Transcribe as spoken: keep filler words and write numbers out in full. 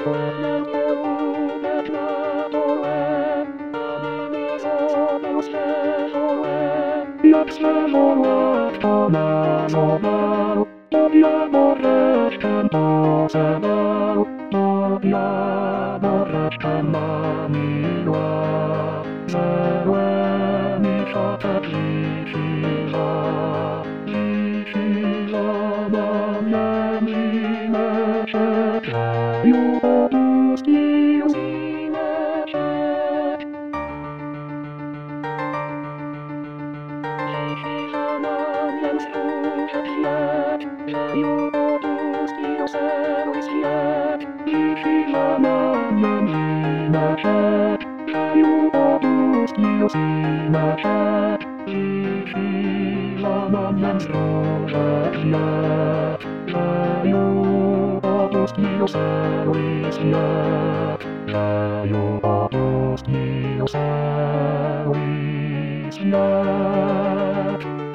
Jak przewołać Pana zwołał, to diabł resztę pozewał, to diabł resztę ma miła. Zerłem i szatek zisiza, zisiza mam jędzinę się, kraju opusti uzinę się. Zisiza mam jem słuchać śmiech, kraju opusti oseły śmiech, zisiza mam jędzinę się, kraju opusti uzinę się. Zisiza mam jem słuchać śmiech, kraju opusti oseły śmiech, kraju opusti oseły śmiech.